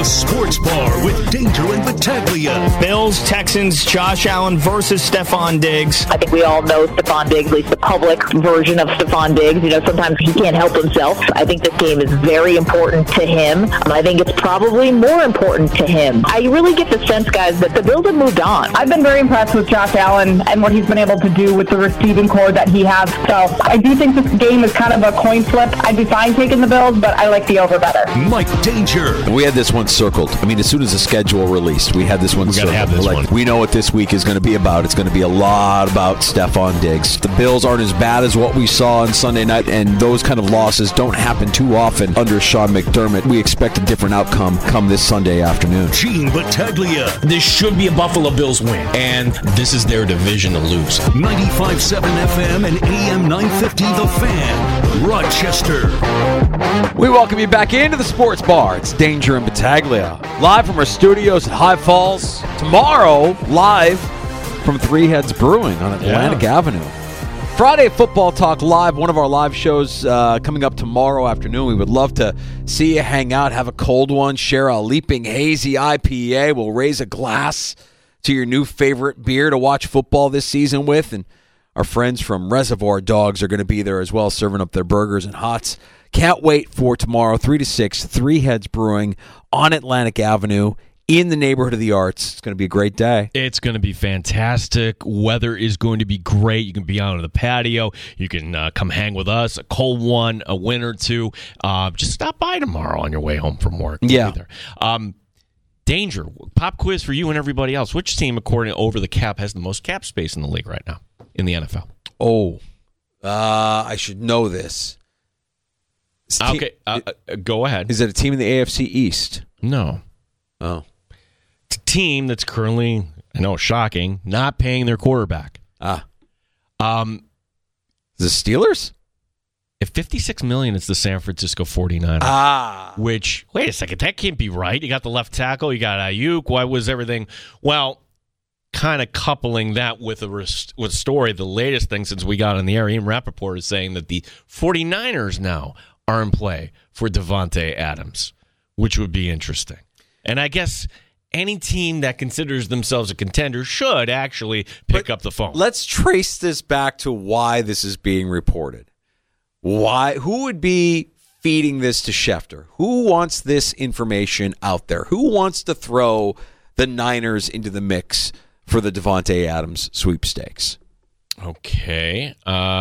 Sports Bar with Danger and Battaglia. Bills, Texans, Josh Allen versus Stephon Diggs. I think we all know Stephon Diggs, at least the public version of Stephon Diggs. You know, sometimes he can't help himself. I think this game is very important to him. I think it's probably more important to him. I really get the sense, guys, that the Bills have moved on. I've been very impressed with Josh Allen and what he's been able to do with the receiving core that he has. So I do think this game is kind of a coin flip. I'd be fine taking the Bills, but I like the over better. Mike Danger. We had this one circled. I mean, as soon as the schedule released, we had this one circled. Have this one. We know what this week is going to be about. It's going to be a lot about Stephon Diggs. The Bills aren't as bad as what we saw on Sunday night, and those kind of losses don't happen too often under Sean McDermott. We expect a different outcome come this Sunday afternoon. Gene Battaglia. This should be a Buffalo Bills win, and this is their division to lose. 95.7 FM and AM 950 The Fan. Rochester. We welcome you back into the Sports Bar. It's Danger and Battaglia. Live from our studios at High Falls. Tomorrow, live from Three Heads Brewing on Atlantic Avenue. Friday Football Talk Live, one of our live shows coming up tomorrow afternoon. We would love to see you hang out, have a cold one, share a Leaping Hazy IPA. We'll raise a glass to your new favorite beer to watch football this season with. And our friends from Reservoir Dogs are going to be there as well, serving up their burgers and hots. Can't wait for tomorrow, 3 to 6, Three Heads Brewing on Atlantic Avenue in the neighborhood of the arts. It's going to be a great day. It's going to be fantastic. Weather is going to be great. You can be out on the patio. You can come hang with us, a cold one, a win or two. Just stop by tomorrow on your way home from work. Yeah. Danger, pop quiz for you and everybody else. Which team, according to Over the Cap, has the most cap space in the league right now in the NFL? I should know this. Okay, go ahead. Is it a team in the AFC East? No. Oh. It's a team that's currently, I know, shocking, not paying their quarterback. The Steelers? At $56 million, it's the San Francisco 49ers. Which, wait a second, that can't be right. You got the left tackle, you got Ayuk. Why was everything? Well, kind of coupling that with a story, the latest thing since we got on the air, Ian Rappaport is saying that the 49ers now are in play for Davante Adams, which would be interesting. And I guess any team that considers themselves a contender should actually pick up the phone. Let's trace this back to why this is being reported. Who would be feeding this to Schefter? Who wants this information out there? Who wants to throw the Niners into the mix for the Davante Adams sweepstakes? Okay.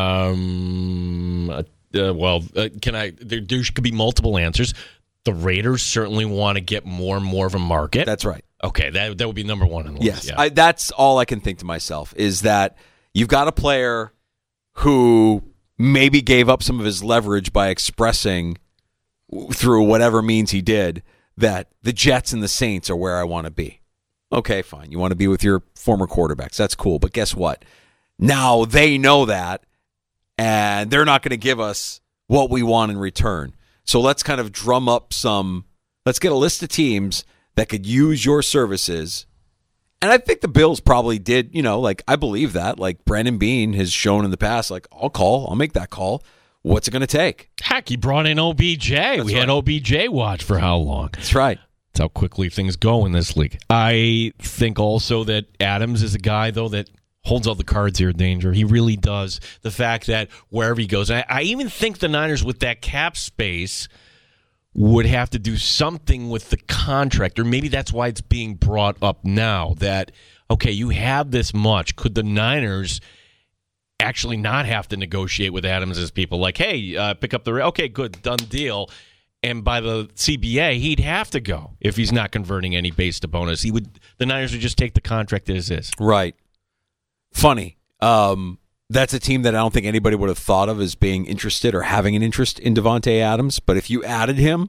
There could be multiple answers. The Raiders certainly want to get more and more of a market. That's right. Okay, that would be number one on the list. Yes, that's all I can think to myself is that you've got a player who maybe gave up some of his leverage by expressing through whatever means he did that the Jets and the Saints are where I want to be. Okay, fine. You want to be with your former quarterbacks. That's cool. But guess what? Now they know that, and they're not going to give us what we want in return. So let's kind of drum up let's get a list of teams that could use your services. And I think the Bills probably did, I believe that. Like Brandon Beane has shown in the past, I'll make that call. What's it going to take? Heck, he brought in OBJ. We had OBJ watch for how long? That's right. That's how quickly things go in this league. I think also that Adams is a guy, though, that holds all the cards here, Danger. He really does. The fact that wherever he goes, I even think the Niners with that cap space would have to do something with the contract, or maybe that's why it's being brought up now that, okay, you have this much. Could the Niners actually not have to negotiate with Adams as people like, hey, pick up the okay, good, done deal. And by the CBA, he'd have to go if he's not converting any base to bonus. The Niners would just take the contract as is. Right. Funny. That's a team that I don't think anybody would have thought of as being interested or having an interest in Davante Adams. But if you added him,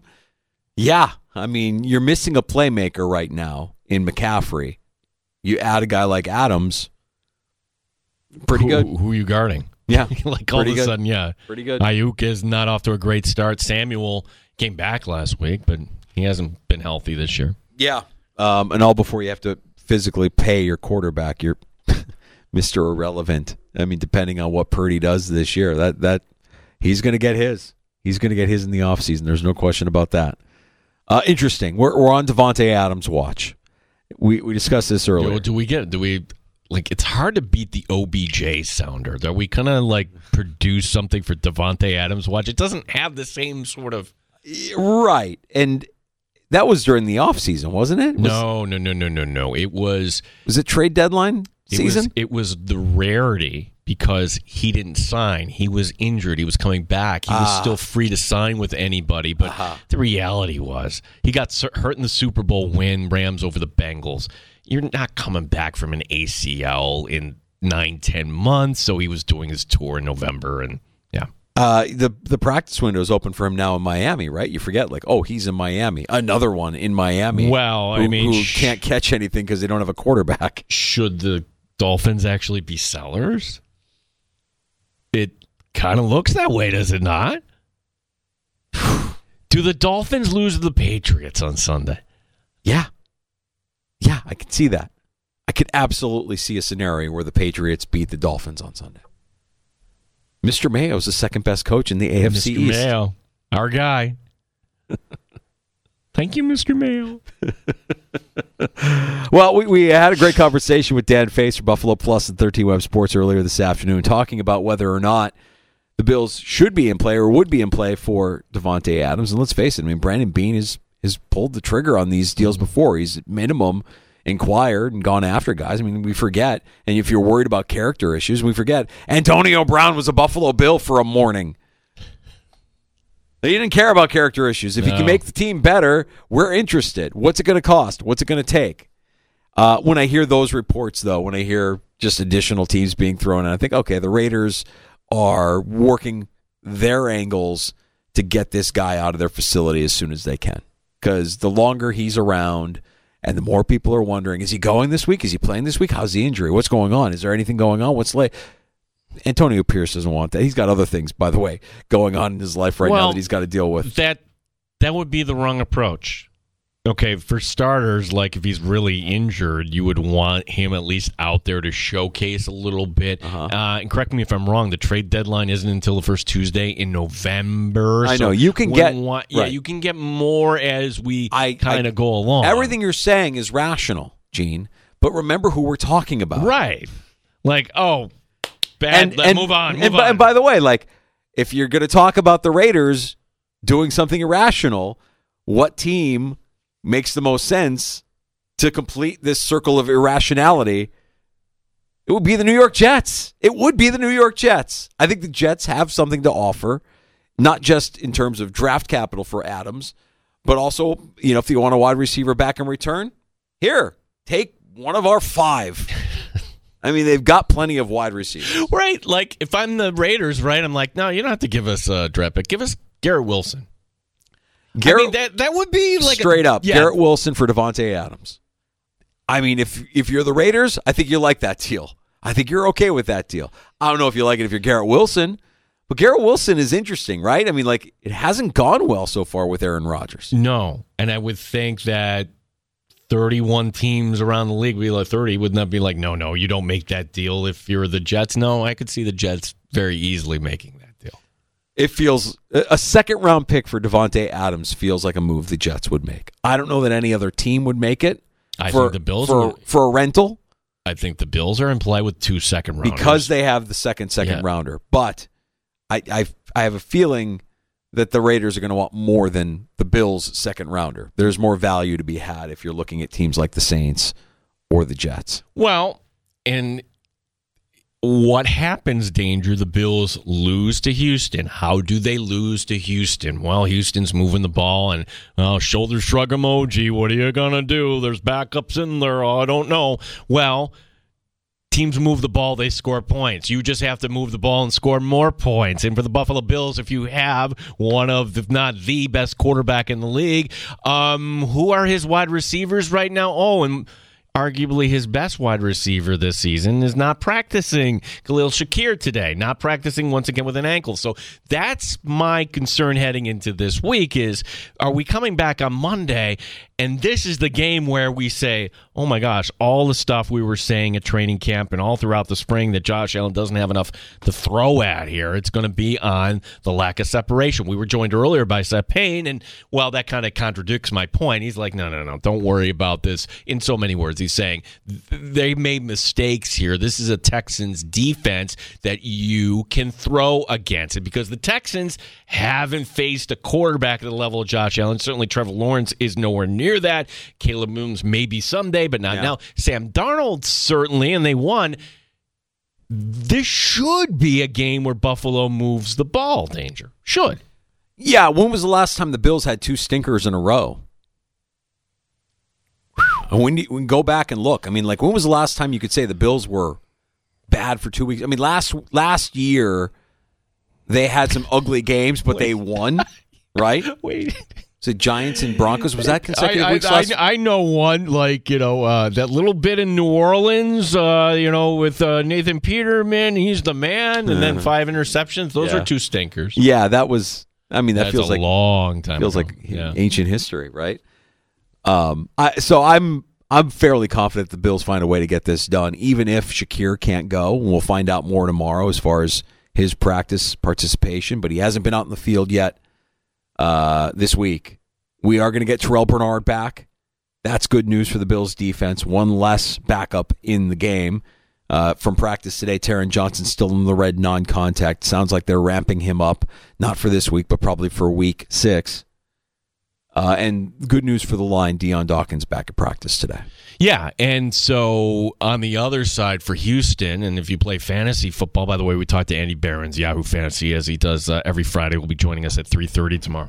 you're missing a playmaker right now in McCaffrey. You add a guy like Adams, pretty good. Who are you guarding? Yeah. All of a sudden, yeah. Pretty good. Ayuk is not off to a great start. Samuel came back last week, but he hasn't been healthy this year. Yeah. And all before you have to physically pay your quarterback, your Mr. Irrelevant. I mean, depending on what Purdy does this year, that he's going to get his. He's going to get his in the offseason. There's no question about that. Interesting. We're on Davante Adams' watch. We discussed this earlier. It's hard to beat the OBJ sounder. Are we gonna produce something for Davante Adams' watch? It doesn't have the same sort of right. And that was during the offseason, wasn't it? No. It was it trade deadline season? It was the rarity because he didn't sign. He was injured. He was coming back. He was still free to sign with anybody. But the reality was he got hurt in the Super Bowl win, Rams over the Bengals. You're not coming back from an ACL in 9-10 months. So he was doing his tour in November. And yeah. The practice window is open for him now in Miami, right? You forget, he's in Miami. Another one in Miami. Well, who can't catch anything because they don't have a quarterback. Should the Dolphins actually be sellers? It kind of looks that way, does it not? Do the Dolphins lose to the Patriots on Sunday? Yeah, I can see that. I could absolutely see a scenario where the Patriots beat the Dolphins on Sunday. Mr. Mayo is the second best coach in the AFC East. Mr. Mayo, our guy. Thank you, Mr. Mayo. Well, we had a great conversation with Dan Face from Buffalo Plus and 13 Web Sports earlier this afternoon, talking about whether or not the Bills should be in play or would be in play for Davante Adams. And let's face it, Brandon Beane has pulled the trigger on these deals before. He's at minimum inquired and gone after guys. We forget, and if you're worried about character issues, we forget Antonio Brown was a Buffalo Bill for a morning. He didn't care about character issues. If he can make the team better, we're interested. What's it going to cost? What's it going to take? When I hear those reports, though, when I hear just additional teams being thrown in, I think, okay, the Raiders are working their angles to get this guy out of their facility as soon as they can. Because the longer he's around and the more people are wondering, is he going this week? Is he playing this week? How's the injury? What's going on? Is there anything going on? What's late? Antonio Pierce doesn't want that. He's got other things, by the way, going on in his life now that he's got to deal with. That would be the wrong approach. Okay, for starters, if he's really injured, you would want him at least out there to showcase a little bit. And correct me if I'm wrong, the trade deadline isn't until the first Tuesday in November. I know. You can you can get more as we kind of go along. Everything you're saying is rational, Gene, but remember who we're talking about. Right. Bad. Move on. And by the way, if you're going to talk about the Raiders doing something irrational, what team makes the most sense to complete this circle of irrationality? It would be the New York Jets. It would be the New York Jets. I think the Jets have something to offer, not just in terms of draft capital for Adams, but also, if you want a wide receiver back in return, here, take one of our 5. They've got plenty of wide receivers. Right. If I'm the Raiders, right, I'm no, you don't have to give us a draft pick. Give us Garrett Wilson. That would be straight up. Garrett Wilson for Davante Adams. If you're the Raiders, I think you like that deal. I think you're okay with that deal. I don't know if you like it if you're Garrett Wilson, but Garrett Wilson is interesting, right? It hasn't gone well so far with Aaron Rodgers. No, and I would think that 31 teams around the league, we 30 would not be no, you don't make that deal if you're the Jets. No, I could see the Jets very easily making that deal. It feels a second-round pick for Davante Adams feels like a move the Jets would make. I don't know that any other team would make it. I think the Bills for a rental. I think the Bills are in play with 2 second-rounders because they have the second rounder. But I have a feeling that the Raiders are going to want more than the Bills' second rounder. There's more value to be had if you're looking at teams like the Saints or the Jets. Well, and what happens, Danger? The Bills lose to Houston. How do they lose to Houston? Well, Houston's moving the ball, and shoulder shrug emoji. What are you going to do? There's backups in there. Oh, I don't know. Well, teams move the ball, they score points. You just have to move the ball and score more points. And for the Buffalo Bills, if you have one of, if not the best quarterback in the league, who are his wide receivers right now? Oh, and arguably his best wide receiver this season is not practicing. Khalil Shakir today, not practicing once again with an ankle. So that's my concern heading into this week is, are we coming back on Monday, and this is the game where we say, oh my gosh, all the stuff we were saying at training camp and all throughout the spring that Josh Allen doesn't have enough to throw at here, it's going to be on the lack of separation. We were joined earlier by Seth Payne, and, well, that kind of contradicts my point. He's like, no, don't worry about this. In so many words, he's saying they made mistakes here. This is a Texans defense that you can throw against it because the Texans haven't faced a quarterback at the level of Josh Allen. Certainly Trevor Lawrence is nowhere near that. Caleb Williams maybe someday, but not now. Sam Darnold certainly, and they won. This should be a game where Buffalo moves the ball, Danger. Should. Yeah, when was the last time the Bills had 2 stinkers in a row? And we can go back and look. I mean, like, when was the last time you could say the Bills were bad for 2 weeks? I mean, last year they had some ugly games, but they won, right? Wait. So Giants and Broncos, was that consecutive weeks? I know one, like, that little bit in New Orleans, with Nathan Peterman, he's the man, and then 5 interceptions. Those are 2 stinkers. Yeah, that was, that That's feels like a long time feels ago. like ancient history, right? So I'm fairly confident the Bills find a way to get this done, even if Shakir can't go. And we'll find out more tomorrow as far as his practice participation, but he hasn't been out in the field yet this week. We are going to get Terrell Bernard back. That's good news for the Bills defense. One less backup in the game. From practice today, Taron Johnson still in the red non-contact. Sounds like they're ramping him up, not for this week, but probably for week 6. And good news for the line, Deion Dawkins back at practice today. Yeah, and so on the other side for Houston, and if you play fantasy football, by the way, we talked to Andy Behrens, Yahoo Fantasy, as he does every Friday. Will be joining us at 3:30 tomorrow.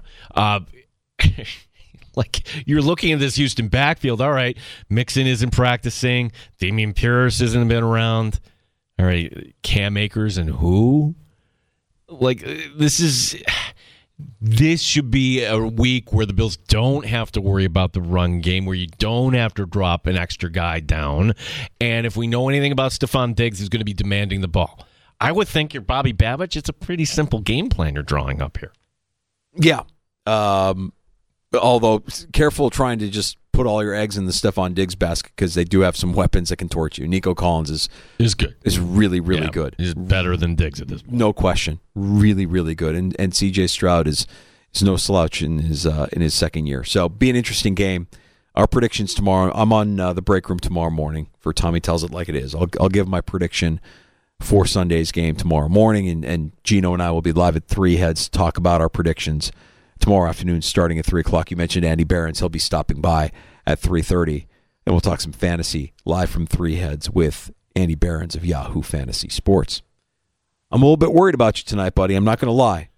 Like, you're looking at this Houston backfield. All right, Mixon isn't practicing. Damian Pierce hasn't been around. All right, Cam Akers and who? Like, this should be a week where the Bills don't have to worry about the run game, where you don't have to drop an extra guy down. And if we know anything about Stephon Diggs, he's going to be demanding the ball. I would think you're Bobby Babich. It's a pretty simple game plan you're drawing up here. Yeah. Although, careful trying to just put all your eggs in the Stephon Diggs basket because they do have some weapons that can torch you. Nico Collins is good. Is really, really good. He's better than Diggs at this point. No question. Really, really good. And C.J. Stroud is no slouch in his second year. So, be an interesting game. Our predictions tomorrow. I'm on the break room tomorrow morning for Tommy Tells It Like It Is. I'll give my prediction for Sunday's game tomorrow morning, and Gino and I will be live at 3 Heads to talk about our predictions tomorrow afternoon starting at 3 o'clock. You mentioned Andy Behrens. He'll be stopping by at 3:30, and we'll talk some fantasy live from 3 Heads with Andy Behrens of Yahoo Fantasy Sports. I'm a little bit worried about you tonight, buddy. I'm not going to lie.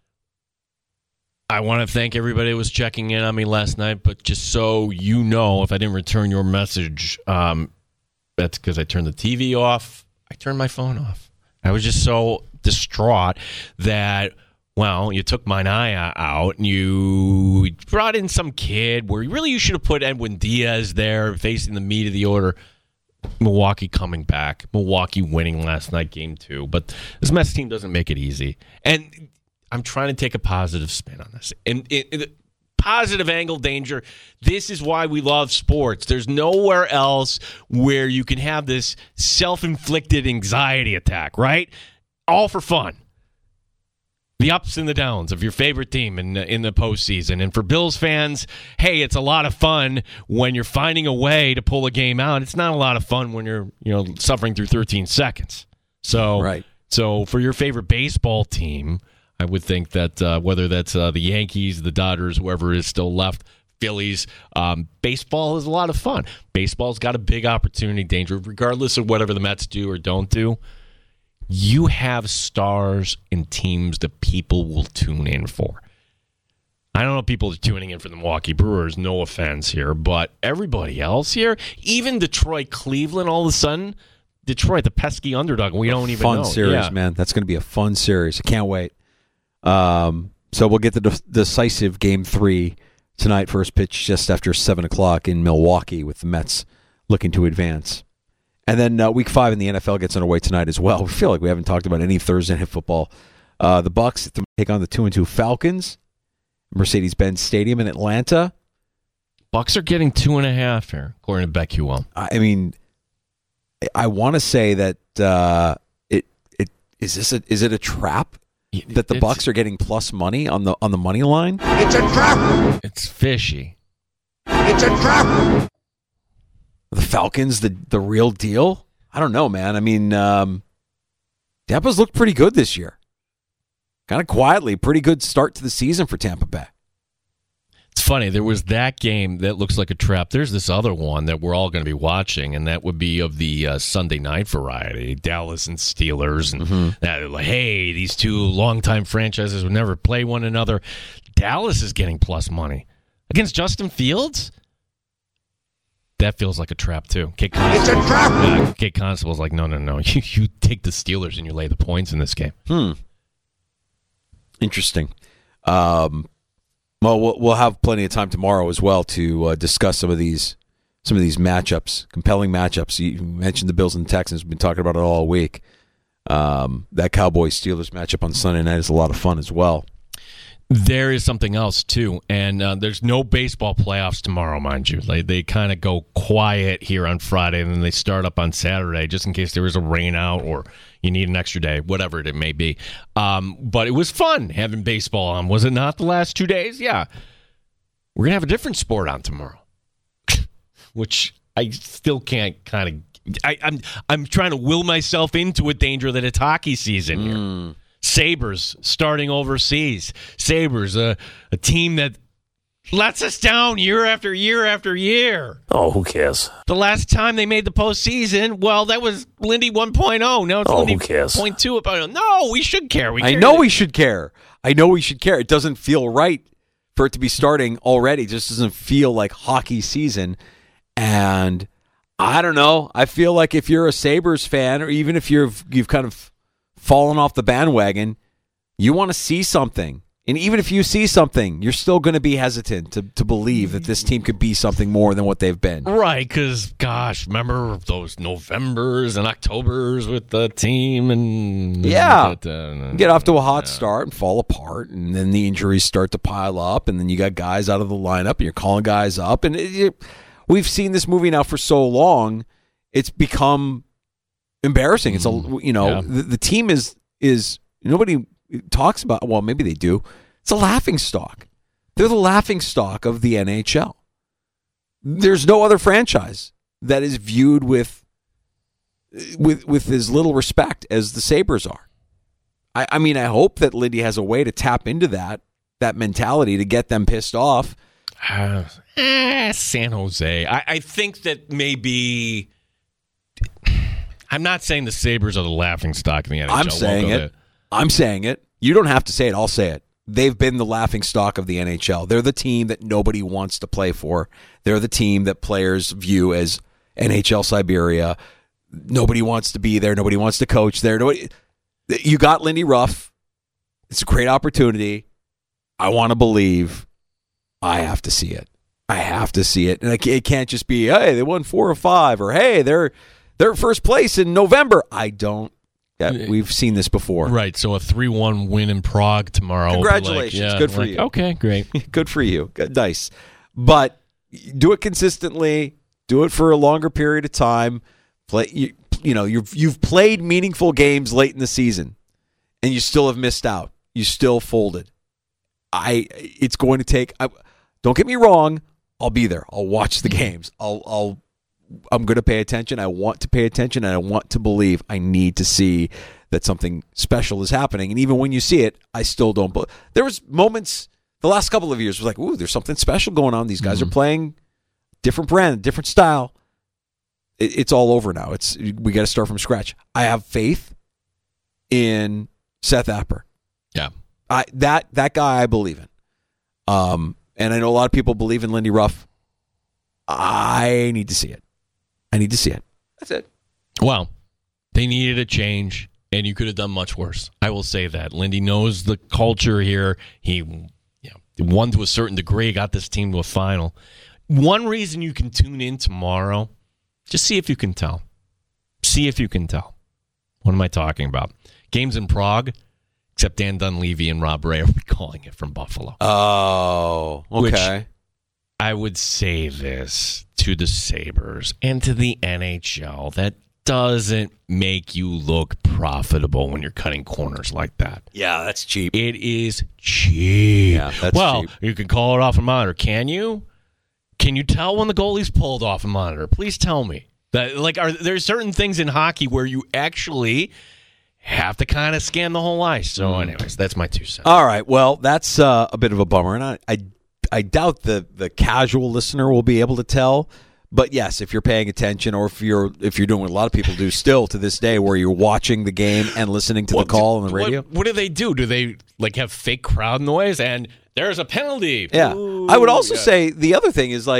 I want to thank everybody who was checking in on me last night, but just so you know, if I didn't return your message, that's because I turned the TV off. I turned my phone off. I was just so distraught that, well, you took Mania out and you brought in some kid where really you should have put Edwin Diaz there facing the meat of the order. Milwaukee coming back. Milwaukee winning last night, game 2. But this Mets team doesn't make it easy. And I'm trying to take a positive spin on this. And positive angle, Danger. This is why we love sports. There's nowhere else where you can have this self-inflicted anxiety attack, right? All for fun. The ups and the downs of your favorite team in the postseason. And for Bills fans, hey, it's a lot of fun when you're finding a way to pull a game out. It's not a lot of fun when you're suffering through 13 seconds. So, right. So for your favorite baseball team, I would think that whether that's the Yankees, the Dodgers, whoever is still left, Phillies, baseball is a lot of fun. Baseball's got a big opportunity, Danger, regardless of whatever the Mets do or don't do. You have stars and teams that people will tune in for. I don't know if people are tuning in for the Milwaukee Brewers, no offense here, but everybody else here, even Detroit, Cleveland, all of a sudden, Detroit, the pesky underdog, we don't even know. Fun series, man. That's going to be a fun series. I can't wait. So we'll get the decisive Game 3 tonight, first pitch just after 7 o'clock in Milwaukee with the Mets looking to advance. And then Week 5 in the NFL gets underway tonight as well. We feel like we haven't talked about any Thursday Night Football. The Bucs take on the 2-2 Falcons, Mercedes-Benz Stadium in Atlanta. Bucks are getting 2.5 here, according to BetQL. I mean, I want to say that is it a trap that the Bucks are getting plus money on the money line? It's a trap. It's fishy. It's a trap. The Falcons, the real deal? I don't know, man. I mean, Tampa's looked pretty good this year. Kind of quietly, pretty good start to the season for Tampa Bay. It's funny. There was that game that looks like a trap. There's this other one that we're all going to be watching, and that would be of the Sunday night variety, Dallas and Steelers. And that, like, hey, these two longtime franchises would never play one another. Dallas is getting plus money against Justin Fields. That feels like a trap, too. Kate Constable, It's a trap. Kate Constable's like, no. You take the Steelers and you lay the points in this game. Interesting. Well, we'll have plenty of time tomorrow as well to discuss some of these matchups, compelling matchups. You mentioned the Bills and the Texans. We've been talking about it all week. That Cowboys-Steelers matchup on Sunday night is a lot of fun as well. There is something else, too, and there's no baseball playoffs tomorrow, mind you. They kind of go quiet here on Friday, and then they start up on Saturday, just in case there is a rain out or you need an extra day, whatever it may be. But it was fun having baseball on, was it not, the last 2 days? Yeah. We're going to have a different sport on tomorrow, which I still can't kind of... I'm trying to will myself into a danger that it's hockey season here. Sabres starting overseas. Sabres, a team that lets us down year after year after year. Oh, who cares? The last time they made the postseason, well, that was Lindy 1.0. Now it's Lindy who cares? 0.2. No, we should care. I know we should care. It doesn't feel right for it to be starting already. It just doesn't feel like hockey season. And I don't know. I feel like if you're a Sabres fan, or even if you've kind of fallen off the bandwagon, you want to see something. And even if you see something, you're still going to be hesitant to believe that this team could be something more than what they've been. Right, because, gosh, remember those Novembers and Octobers with the team? And get off to a hot start and fall apart, and then the injuries start to pile up, and then you got guys out of the lineup, and you're calling guys up. And we've seen this movie now for so long, it's become embarrassing. It's the team is nobody talks about. Well, maybe they do. It's a laughing stock. They're the laughing stock of the NHL. There's no other franchise that is viewed with as little respect as the Sabres are. I mean, I hope that Lindy has a way to tap into that mentality to get them pissed off. San Jose. I think that maybe. I'm not saying the Sabres are the laughingstock in the NHL. I'm saying it. You don't have to say it. I'll say it. They've been the laughingstock of the NHL. They're the team that nobody wants to play for. They're the team that players view as NHL Siberia. Nobody wants to be there. Nobody wants to coach there. You got Lindy Ruff. It's a great opportunity. I want to believe. I have to see it. And it can't just be, hey, they won 4 or 5, or hey, they're first place in November. We've seen this before. Right, so a 3-1 win in Prague tomorrow. Congratulations. Good for you. Okay, great. Good for you. Nice. But do it consistently. Do it for a longer period of time. You've played meaningful games late in the season, and you still have missed out. You still folded. It's going to take... don't get me wrong. I'll be there. I'll watch the games. I'm going to pay attention. I want to pay attention, and I want to believe. I need to see that something special is happening. And even when you see it, I still don't. There was moments the last couple of years was like, ooh, there's something special going on. These guys are playing different brand, different style. It's all over now. We got to start from scratch. I have faith in Seth Apper. Yeah, that guy I believe in. And I know a lot of people believe in Lindy Ruff. I need to see it. That's it. Well, they needed a change, and you could have done much worse. I will say that. Lindy knows the culture here. He won to a certain degree, got this team to a final. One reason you can tune in tomorrow, just see if you can tell. What am I talking about? Games in Prague, except Dan Dunleavy and Rob Ray are calling it from Buffalo. Oh, okay. I would say this to the Sabres and to the NHL. That doesn't make you look profitable when you're cutting corners like that. Yeah, that's cheap. It is cheap. Yeah, that's cheap. You can call it off a monitor. Can you? Can you tell when the goalie's pulled off a monitor? Please tell me. There's certain things in hockey where you actually have to kind of scan the whole ice. So anyways, that's my 2 cents. All right. Well, that's a bit of a bummer. And I doubt the casual listener will be able to tell. But yes, if you're paying attention, or if you're doing what a lot of people do still to this day, where you're watching the game and listening to the call on the radio. What do they do? Do they have fake crowd noise and there's a penalty? Yeah. Ooh, I would also say the other thing is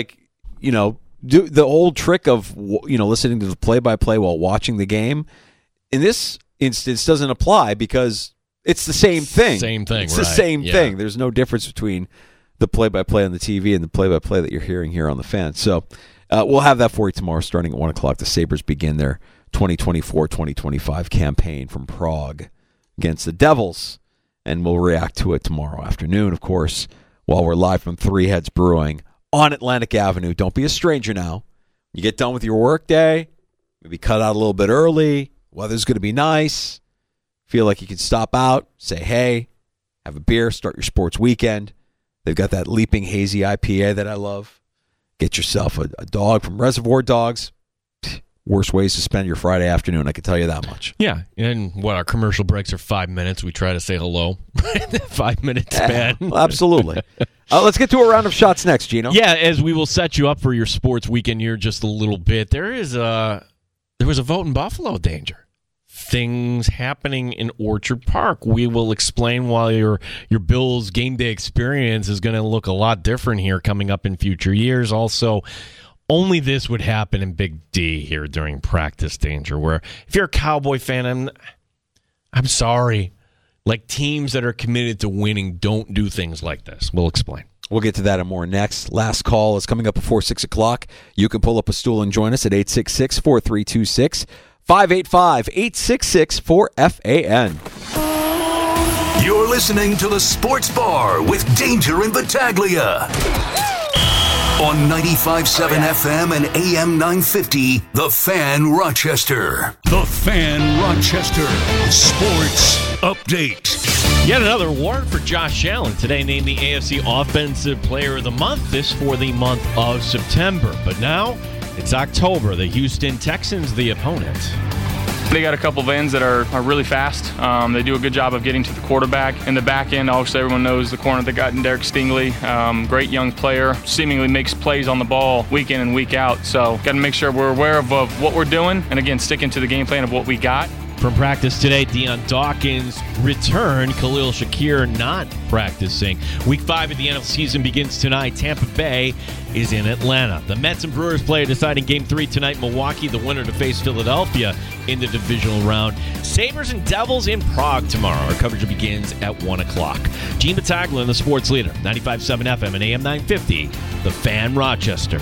do the old trick of listening to the play-by-play while watching the game. In this instance, doesn't apply because it's the same thing. Same thing. It's the same thing. There's no difference between the play-by-play on the TV and the play-by-play that you're hearing here on the Fan. So we'll have that for you tomorrow starting at 1 o'clock. The Sabres begin their 2024-2025 campaign from Prague against the Devils, and we'll react to it tomorrow afternoon, of course, while we're live from Three Heads Brewing on Atlantic Avenue. Don't be a stranger now. You get done with your work day, maybe cut out a little bit early, weather's going to be nice, feel like you can stop out, say hey, have a beer, start your sports weekend. They've got that Leaping Hazy IPA that I love. Get yourself a dog from Reservoir Dogs. Worst ways to spend your Friday afternoon, I can tell you that much. Yeah, and our commercial breaks are 5 minutes. We try to say hello. 5 minute span. Well, absolutely. Let's get to a round of shots next, Gino. Yeah, as we will set you up for your sports weekend here just a little bit. There was a vote in Buffalo, Danger. Things happening in Orchard Park. We will explain why your Bills game day experience is going to look a lot different here coming up in future years. Also, only this would happen in Big D here during practice, Danger, where if you're a Cowboy fan, I'm sorry. Teams that are committed to winning don't do things like this. We'll explain. We'll get to that and more next. Last call is coming up before 6 o'clock. You can pull up a stool and join us at 866-4326. 585-866-4FAN. You're listening to the Sports Bar with Danger and Battaglia on 95.7 FM and AM 950, The Fan Rochester. The Fan Rochester Sports Update. Yet another award for Josh Allen. Today named the AFC Offensive Player of the Month. This for the month of September. But now it's October. The Houston Texans, the opponent. They got a couple of ends that are really fast. They do a good job of getting to the quarterback. In the back end, obviously everyone knows the corner they got in Derek Stingley. Great young player, seemingly makes plays on the ball week in and week out. So got to make sure we're aware of what we're doing, and again, sticking to the game plan of what we got. From practice today, Deion Dawkins returned. Khalil Shakir not practicing. Week 5 of the NFL season begins tonight. Tampa Bay is in Atlanta. The Mets and Brewers play a deciding Game 3 tonight. Milwaukee, the winner, to face Philadelphia in the divisional round. Sabres and Devils in Prague tomorrow. Our coverage begins at 1 o'clock. Gene Battaglia, the sports leader. 95.7 FM and AM 950. The Fan Rochester.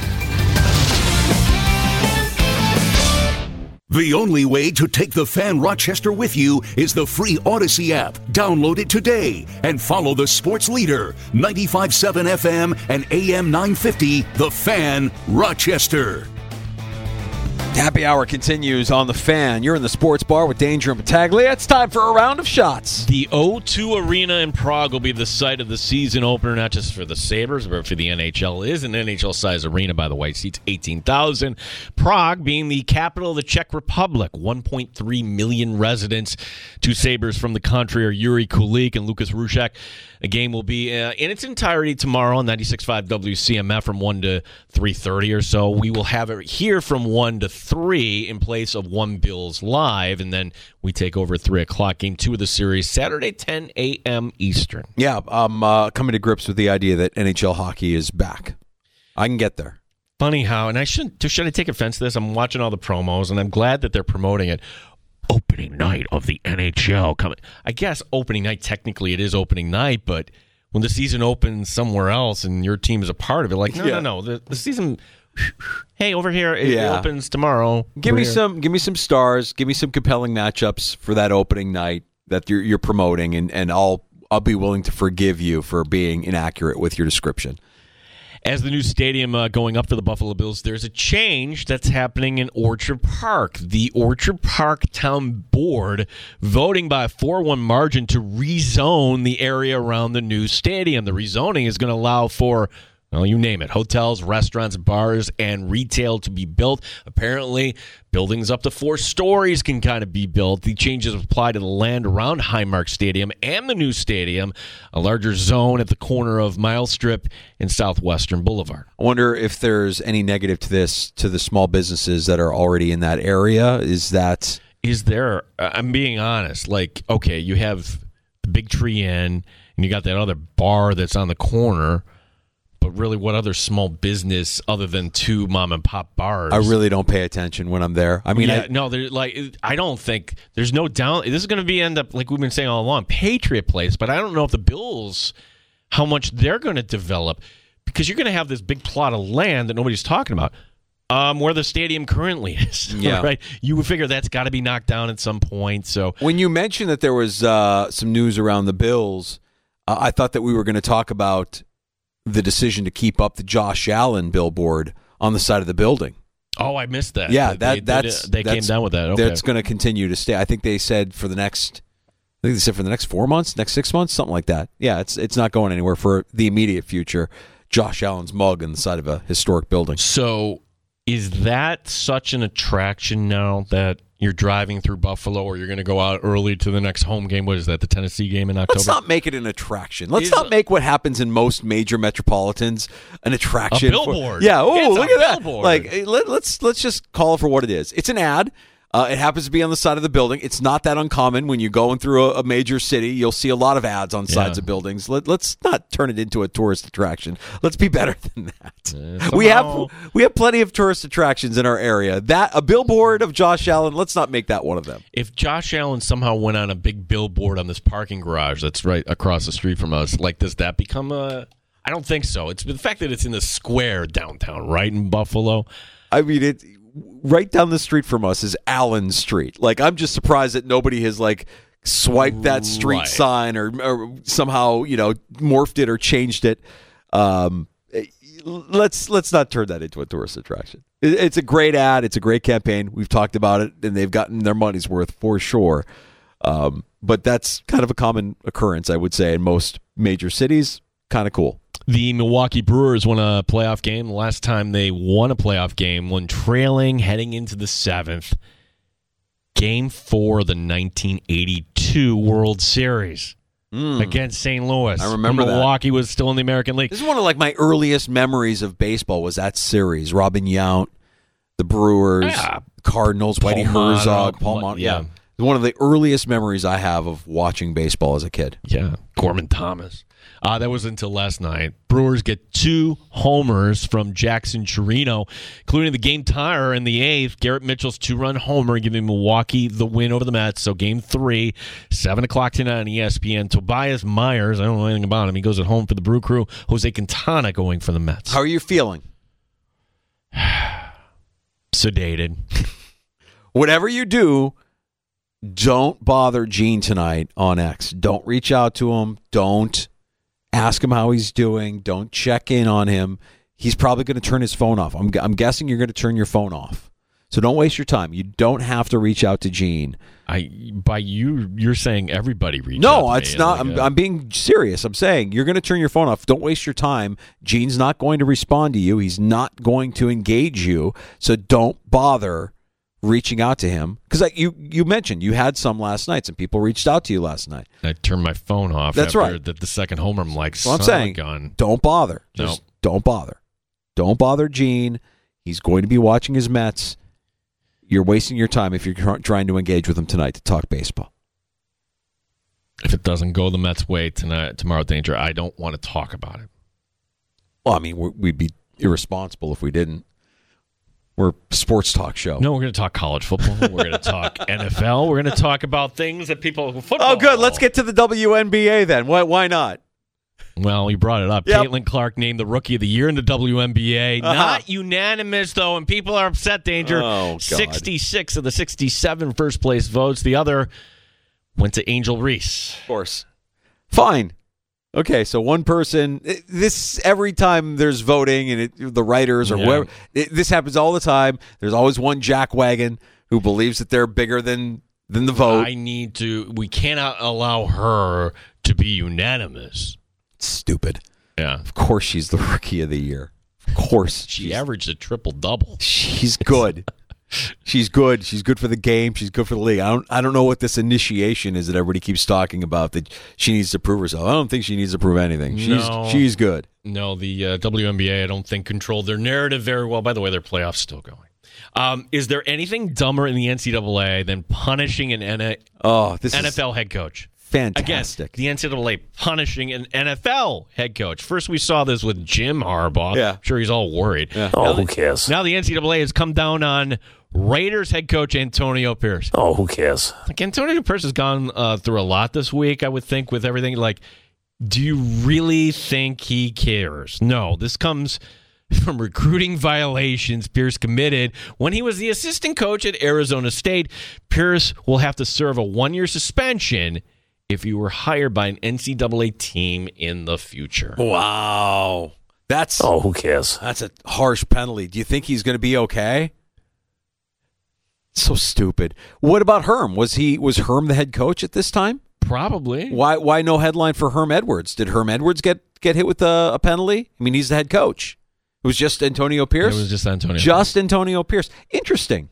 The only way to take the Fan Rochester with you is the free Odyssey app. Download it today and follow the sports leader, 95.7 FM and AM 950, The Fan Rochester. Happy Hour continues on The Fan. You're in the Sports Bar with Danger and Battaglia. It's time for a round of shots. The O2 Arena in Prague will be the site of the season opener, not just for the Sabres, but for the NHL. It is an NHL-sized arena, by the way. It seats 18,000. Prague being the capital of the Czech Republic. 1.3 million residents. Two Sabres from the country are Yuri Kulik and Lukas Rušek. The game will be in its entirety tomorrow on 96.5 WCMF from 1 to 3:30 or so. We will have it here from 1 to 3 in place of One Bills Live, and then we take over at 3 o'clock. Game 2 of the series, Saturday, 10 a.m. Eastern. Yeah, I'm coming to grips with the idea that NHL hockey is back. I can get there. Funny how, and should I take offense to this? I'm watching all the promos, and I'm glad that they're promoting it. Opening night of the NHL coming. I guess opening night, technically it is opening night, but when the season opens somewhere else and your team is a part of it, no. The season, hey, over here, it opens tomorrow. Give me some stars. Give me some compelling matchups for that opening night that you're promoting, and I'll be willing to forgive you for being inaccurate with your description. as the new stadium going up for the Buffalo Bills, there's a change that's happening in Orchard Park. The Orchard Park Town Board voting by a 4-1 margin to rezone the area around the new stadium. The rezoning is going to allow for, well, you name it, hotels, restaurants, bars, and retail to be built. Apparently, buildings up to 4 stories can kind of be built. The changes apply to the land around Highmark Stadium and the new stadium, a larger zone at the corner of Mile Strip and Southwestern Boulevard. I wonder if there's any negative to this to the small businesses that are already in that area. Is there? I'm being honest. Like, okay, you have the Big Tree Inn, and you got that other bar that's on the corner. But really, what other small business other than 2 mom and pop bars? I really don't pay attention when I'm there. I mean, I don't think there's no down. This is going to be end up like we've been saying all along, Patriot Place. But I don't know if the Bills, how much they're going to develop, because you're going to have this big plot of land that nobody's talking about, where the stadium currently is. Yeah, right. You would figure that's got to be knocked down at some point. So when you mentioned that there was some news around the Bills, I thought that we were going to talk about the decision to keep up the Josh Allen billboard on the side of the building. Oh, I missed that. Yeah, they came down with that. Okay. That's going to continue to stay. I think they said for the next 4 months, next 6 months, something like that. Yeah, it's not going anywhere for the immediate future. Josh Allen's mug on the side of a historic building. So is that such an attraction now that you're driving through Buffalo, or you're going to go out early to the next home game? What is that, the Tennessee game in October? Let's not make it an attraction. Let's not make what happens in most major metropolitans an attraction. A billboard. Yeah. Oh, look at billboard. That. Like, let's just call it for what it is. It's an ad. It happens to be on the side of the building. It's not that uncommon when you're going through a major city. You'll see a lot of ads on sides of buildings. Let's not turn it into a tourist attraction. Let's be better than that. We have plenty of tourist attractions in our area. A billboard of Josh Allen, let's not make that one of them. If Josh Allen somehow went on a big billboard on this parking garage that's right across the street from us, like, does that become a... I don't think so. It's the fact that it's in the square downtown, right, in Buffalo. I mean, right down the street from us is Allen Street. Like, I'm just surprised that nobody has swiped that street sign or somehow morphed it or changed it. Let's not turn that into a tourist attraction. It's a great ad. It's a great campaign. We've talked about it, and they've gotten their money's worth for sure. But that's kind of a common occurrence, I would say, in most major cities. Kind of cool. The Milwaukee Brewers won a playoff game. The last time they won a playoff game, when trailing heading into the 7th, Game 4 of the 1982 World Series against St. Louis. I remember that. Milwaukee was still in the American League. This is one of my earliest memories of baseball was that series. Robin Yount, the Brewers, Cardinals, Whitey Herzog, Paul Mott. Yeah. One of the earliest memories I have of watching baseball as a kid. Yeah, Gorman Thomas. That was until last night. Brewers get 2 homers from Jackson Chirino, including the game tire in the 8th. Garrett Mitchell's 2-run homer, giving Milwaukee the win over the Mets. So game 3, 7 o'clock tonight on ESPN. Tobias Myers, I don't know anything about him. He goes at home for the Brew Crew. Jose Quintana going for the Mets. How are you feeling? Sedated. Whatever you do, don't bother Gene tonight on X. Don't reach out to him. Don't ask him how he's doing. Don't check in on him. He's probably going to turn his phone off. I'm guessing you're going to turn your phone off. So don't waste your time. You don't have to reach out to Gene. You're saying everybody reach out No, to it's not. I'm being serious. I'm saying you're going to turn your phone off. Don't waste your time. Gene's not going to respond to you. He's not going to engage you. So don't bother reaching out to him, because you mentioned you had some last night. Some people reached out to you last night. I turned my phone off. That's after right. The second homer, I'm like, well, I'm saying, don't bother. Just don't bother. Don't bother Gene. He's going to be watching his Mets. You're wasting your time if you're trying to engage with him tonight to talk baseball. If it doesn't go the Mets' way tomorrow, Danger, I don't want to talk about it. Well, I mean, we'd be irresponsible if we didn't. We're a sports talk show. No, we're going to talk college football. We're going to talk NFL. We're going to talk about things that people... Football. Oh, good. Let's get to the WNBA then. Why not? Well, you brought it up. Yep. Caitlin Clark named the Rookie of the Year in the WNBA. Not unanimous, though, and people are upset, Danger. Oh, God. 66 of the 67 first-place votes. The other went to Angel Reese. Of course. Fine. Okay, so one person. This every time there's voting and the writers or whoever. This happens all the time. There's always one jackwagon who believes that they're bigger than the vote. We cannot allow her to be unanimous. Stupid. Yeah. Of course she's the rookie of the year. Of course. She averaged a triple-double. She's good. She's good. She's good for the game. She's good for the league. I don't know what this initiation is that everybody keeps talking about, that she needs to prove herself. I don't think she needs to prove anything. She's good. No, the WNBA, I don't think, controlled their narrative very well. By the way, their playoffs still going. Is there anything dumber in the NCAA than punishing an NFL head coach? Fantastic. Again, the NCAA punishing an NFL head coach. First, we saw this with Jim Harbaugh. Yeah. I'm sure he's all worried. Yeah. Who cares? Now the NCAA has come down on Raiders head coach Antonio Pierce. Who cares? Like, Antonio Pierce has gone through a lot this week, I would think, with everything. Like, do you really think he cares? No, this comes from recruiting violations Pierce committed when he was the assistant coach at Arizona State. Pierce will have to serve a 1-year suspension if you were hired by an NCAA team in the future. Wow. Who cares? That's a harsh penalty. Do you think he's going to be okay? So stupid. What about Herm? Was Herm the head coach at this time? Probably. Why no headline for Herm Edwards? Did Herm Edwards get hit with a penalty? I mean, he's the head coach. It was just Antonio Pierce? It was just Antonio. Just Antonio Pierce. Interesting.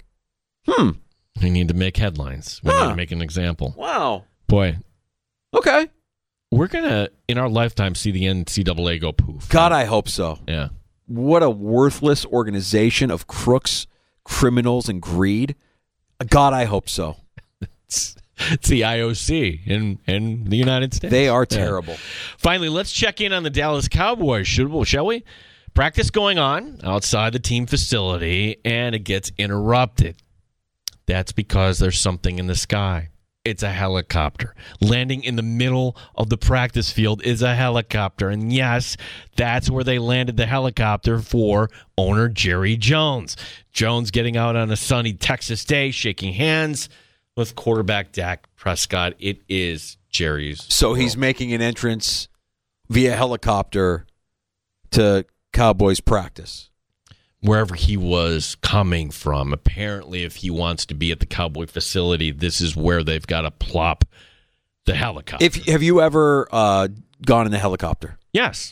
We need to make headlines. We need to make an example. Wow. Boy. Okay. We're going to, in our lifetime, see the NCAA go poof. God, I hope so. Yeah. What a worthless organization of crooks, criminals, and greed. God, I hope so. It's the IOC in the United States. They are terrible. Finally, let's check in on the Dallas Cowboys, shall we? Practice going on outside the team facility, and it gets interrupted. That's because there's something in the sky. It's a helicopter. Landing in the middle of the practice field is a helicopter. And yes, that's where they landed the helicopter for owner Jerry Jones. Jones getting out on a sunny Texas day, shaking hands with quarterback Dak Prescott. It is Jerry's. So he's making an entrance via helicopter to Cowboys practice. Wherever he was coming from. Apparently, if he wants to be at the Cowboy facility, this is where they've got to plop the helicopter. Have you ever gone in a helicopter? Yes.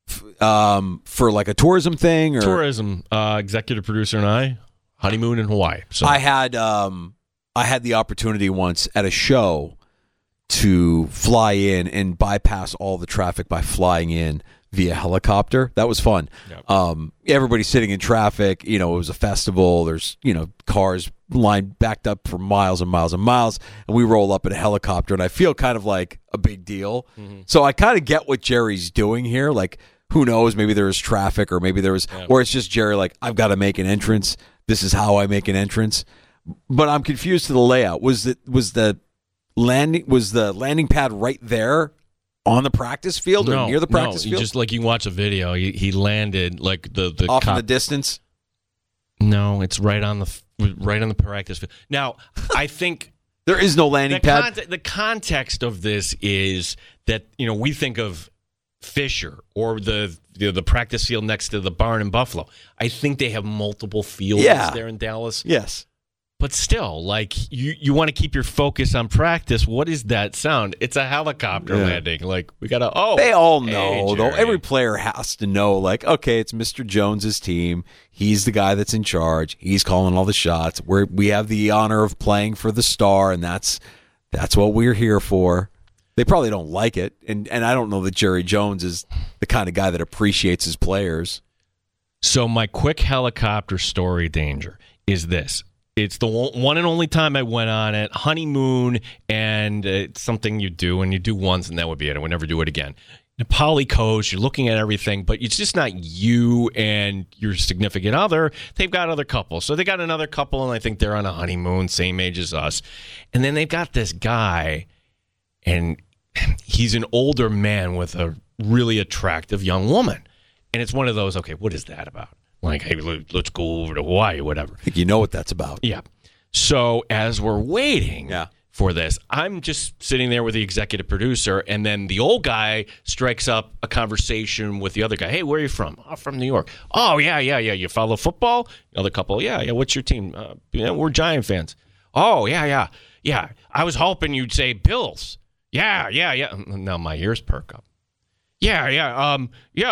For like a tourism thing? Or? Tourism. Executive producer and I, honeymoon in Hawaii. So I had the opportunity once at a show to fly in and bypass all the traffic by flying in via helicopter. That was fun. Yep. Everybody's sitting in traffic. You know, it was a festival. There's, cars lined backed up for miles and miles and miles. And we roll up in a helicopter, and I feel kind of like a big deal. Mm-hmm. So I kind of get what Jerry's doing here. Like, who knows? Maybe there was traffic, or maybe there was, or it's just Jerry like, I've got to make an entrance. This is how I make an entrance. But I'm confused to the layout. Was the landing pad right there on the practice field or near the practice field? Just like you can watch a video. He landed like the off in the distance. No, it's right on the practice field. Now, I think there is no landing pad. The context of this is that we think of Fisher or the practice field next to the barn in Buffalo. I think they have multiple fields there in Dallas. Yes. But still, like, you want to keep your focus on practice. What is that sound? It's a helicopter landing. Like, we got to, they all know, though. Every player has to know, like, okay, it's Mr. Jones's team. He's the guy that's in charge. He's calling all the shots. We have the honor of playing for the star, and that's what we're here for. They probably don't like it, and I don't know that Jerry Jones is the kind of guy that appreciates his players. So my quick helicopter story, Danger, is this. It's the one and only time I went on it, honeymoon, and it's something you do, and you do once, and that would be it. I would never do it again. The poly coach, you're looking at everything, but it's just not you and your significant other. They've got other couples. So they got another couple, and I think they're on a honeymoon, same age as us. And then they've got this guy, and he's an older man with a really attractive young woman. And it's one of those, okay, what is that about? Like, hey, let's go over to Hawaii, whatever. I think you know what that's about. Yeah. So as we're waiting, for this. I'm just sitting there with the executive producer, and then the old guy strikes up a conversation with the other guy. Hey, where are you from? Oh, from New York. Oh, yeah. You follow football? Other couple, yeah. What's your team? We're Giant fans. Oh, yeah. I was hoping you'd say Bills. Yeah. Now my ears perk up. I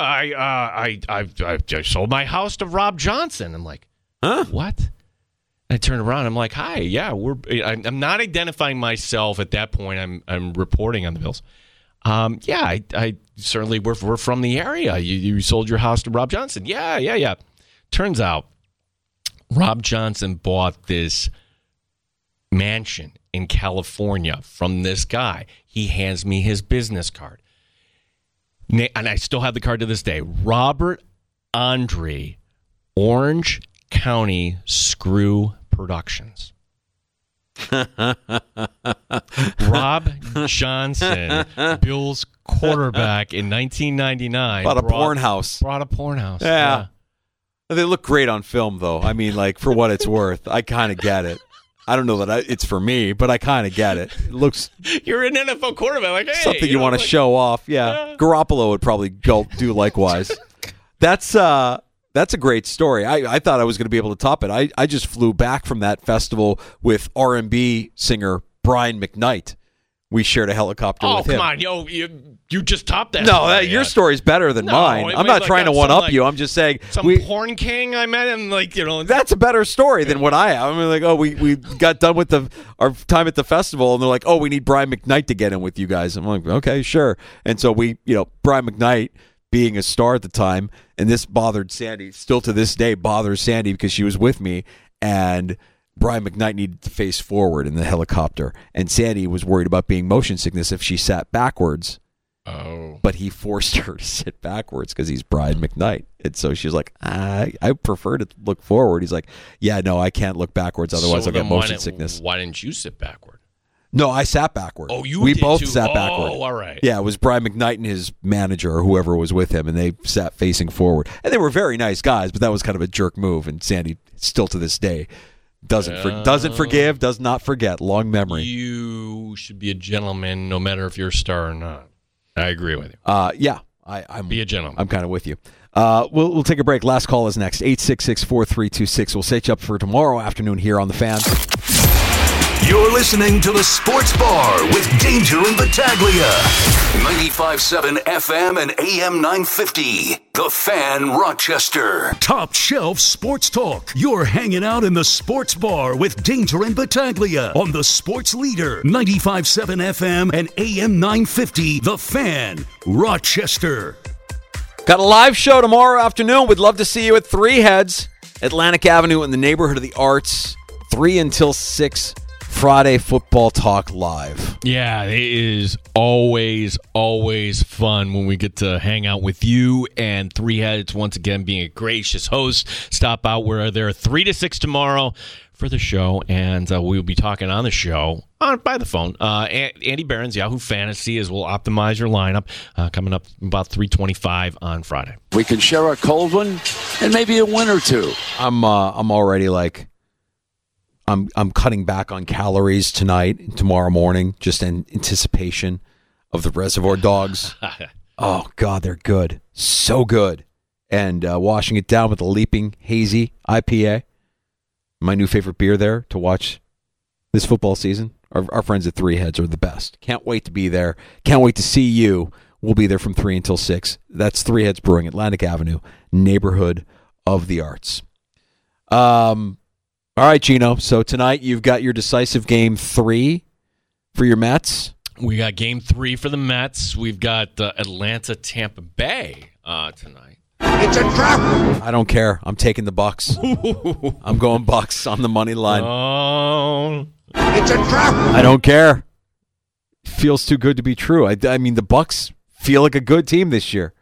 sold my house to Rob Johnson. I'm like, huh? What? I turn around. I'm like, hi. Yeah, I'm not identifying myself at that point. I'm reporting on the Bills. I certainly we're from the area. You sold your house to Rob Johnson. Yeah. Turns out, Rob Johnson bought this mansion in California from this guy. He hands me his business card, and I still have the card to this day. Robert Andre, Orange County Screw Productions. Rob Johnson, Bills quarterback in 1999. Brought a porn house. Yeah. They look great on film, though. I mean, like, for what it's worth. I kind of get it. I don't know that it's for me, but I kind of get it. It looks... You're an NFL quarterback. Like, hey, something you want to show off. Yeah. Garoppolo would probably do likewise. That's a great story. I thought I was going to be able to top it. I just flew back from that festival with R&B singer Brian McKnight. We shared a helicopter with him. Oh, come on. You just topped that. No, your story's better than mine. I'm not trying to one-up you. I'm just saying. Some porn king I met, and that's a better story than what I have. I mean, like, we got done with our time at the festival, and they're like, we need Brian McKnight to get in with you guys. I'm like, okay, sure. And so Brian McKnight, being a star at the time, and this bothered Sandy, still to this day bothers Sandy because she was with me, and Brian McKnight needed to face forward in the helicopter, and Sandy was worried about being motion sickness if she sat backwards. Oh. But he forced her to sit backwards because he's Brian McKnight. And so she was like, I prefer to look forward. He's like, yeah, no, I can't look backwards, otherwise I'll get motion sickness. Why didn't you sit backward? No, I sat backward. Oh, we did both too? sat backward. Oh, all right. Yeah, it was Brian McKnight and his manager or whoever was with him, and they sat facing forward. And they were very nice guys, but that was kind of a jerk move. And Sandy, still to this day, doesn't forgive, does not forget. Long memory. You should be a gentleman, no matter if you're a star or not. I agree with you. Yeah, I'm be a gentleman. I'm kind of with you. We'll take a break. Last call is next. 866-4326. We'll set you up for tomorrow afternoon here on The Fan. You're listening to The Sports Bar with Danger and Battaglia. 95.7 FM and AM 950. The Fan, Rochester. Top shelf sports talk. You're hanging out in The Sports Bar with Danger and Battaglia on the Sports Leader. 95.7 FM and AM 950. The Fan, Rochester. Got a live show tomorrow afternoon. We'd love to see you at Three Heads, Atlantic Avenue in the neighborhood of the Arts. 3 until 6. Friday Football Talk Live. Yeah, it is always fun when we get to hang out with you and Three Heads once again being a gracious host. Stop out. We're there 3 to 6 tomorrow for the show, and we'll be talking on the show by the phone. Andy Barron's Yahoo Fantasy as we'll optimize your lineup coming up about 3:25 on Friday. We can share a cold one and maybe a win or two. I'm already like... I'm cutting back on calories tonight and tomorrow morning, just in anticipation of the Reservoir Dogs. Oh, God, they're good. So good. And washing it down with a Leaping Hazy IPA. My new favorite beer there to watch this football season. Our friends at Three Heads are the best. Can't wait to be there. Can't wait to see you. We'll be there from 3 until 6. That's Three Heads Brewing, Atlantic Avenue, neighborhood of the Arts. All right, Gino. So tonight you've got your decisive game 3 for your Mets. We got game 3 for the Mets. We've got Atlanta, Tampa Bay tonight. It's a trap. I don't care. I'm taking the Bucks. I'm going Bucks on the money line. Oh, it's a trap. I don't care. Feels too good to be true. I mean, the Bucks feel like a good team this year.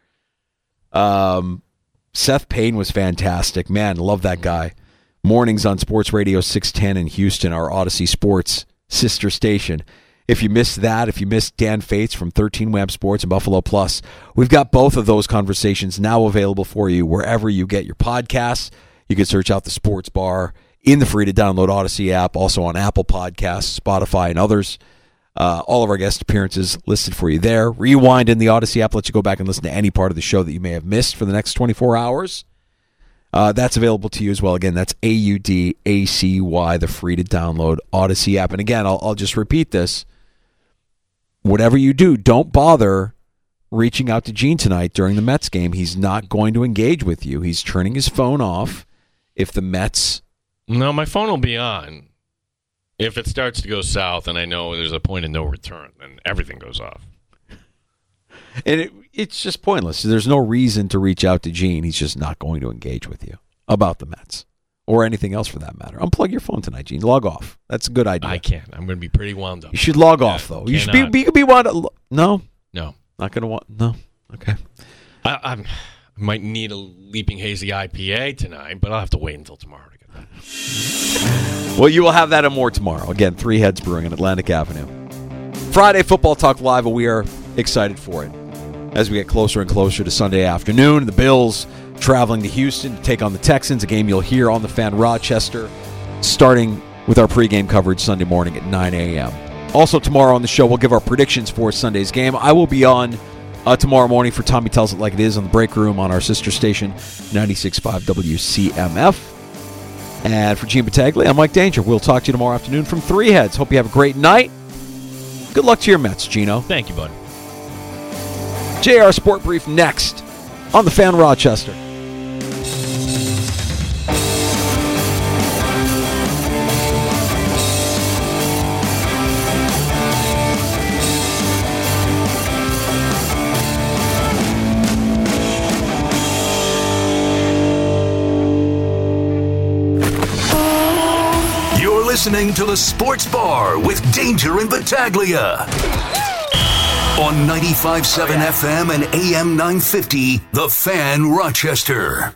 Seth Payne was fantastic. Man, love that guy. Mornings on Sports Radio 610 in Houston, our Odyssey Sports sister station. If you missed that, if you missed Dan Fates from 13 Wham Sports and Buffalo Plus, we've got both of those conversations now available for you wherever you get your podcasts. You can search out the Sports Bar in the free-to-download Odyssey app, also on Apple Podcasts, Spotify, and others. All of our guest appearances listed for you there. Rewind in the Odyssey app lets you go back and listen to any part of the show that you may have missed for the next 24 hours. That's available to you as well. Again, that's AUDACY, the free-to-download Odyssey app. And again, I'll just repeat this. Whatever you do, don't bother reaching out to Gene tonight during the Mets game. He's not going to engage with you. He's turning his phone off if the Mets... No, my phone will be on. If it starts to go south and I know there's a point of no return, then everything goes off. And it's just pointless. There's no reason to reach out to Gene. He's just not going to engage with you about the Mets or anything else for that matter. Unplug your phone tonight, Gene. Log off. That's a good idea. I can't. I'm going to be pretty wound up. You should log off, though. You should be wound up. No? No. Not going to want... No? Okay. I might need a Leaping Hazy IPA tonight, but I'll have to wait until tomorrow to get that. Well, you will have that and more tomorrow. Again, Three Heads Brewing on Atlantic Avenue. Friday Football Talk Live, and we are excited for it as we get closer and closer to Sunday afternoon. The Bills traveling to Houston to take on the Texans, a game you'll hear on the Fan Rochester, starting with our pregame coverage Sunday morning at 9 a.m. Also tomorrow on the show, we'll give our predictions for Sunday's game. I will be on tomorrow morning for Tommy Tells It Like It Is on the break room on our sister station, 96.5 WCMF. And for Gene Battaglia, I'm Mike Danger. We'll talk to you tomorrow afternoon from Three Heads. Hope you have a great night. Good luck to your Mets, Gino. Thank you, bud. JR Sport Brief next on the Fan Rochester. Listening to the Sports Bar with Danger and Battaglia on 95.7 FM and AM 950, The Fan Rochester.